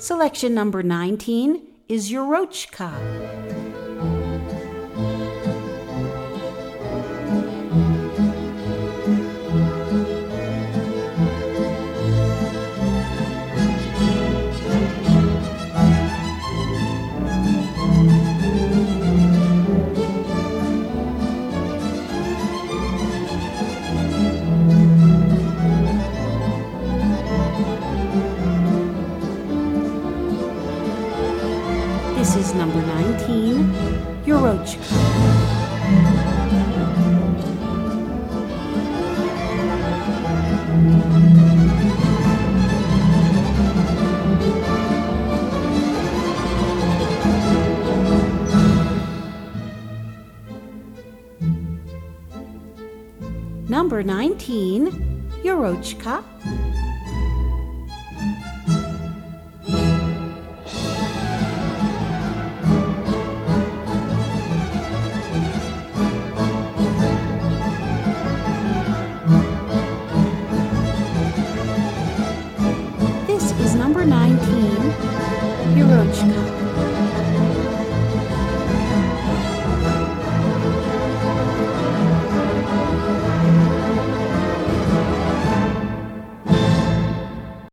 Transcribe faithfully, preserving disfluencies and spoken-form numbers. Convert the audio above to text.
Selection number nineteen is Yurochka. This is number nineteen, Yurochka. Number nineteen, Yurochka. This is number nineteen, Yurochka.